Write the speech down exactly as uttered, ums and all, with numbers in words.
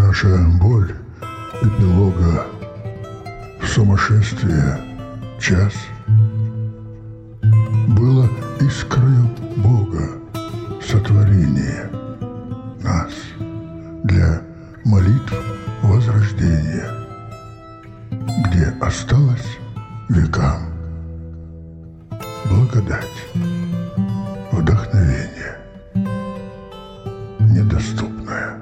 Наша боль эпилога в сумасшествие час было искрою Бога сотворение нас для молитв возрождения, где осталась векам благодать, вдохновение недоступное.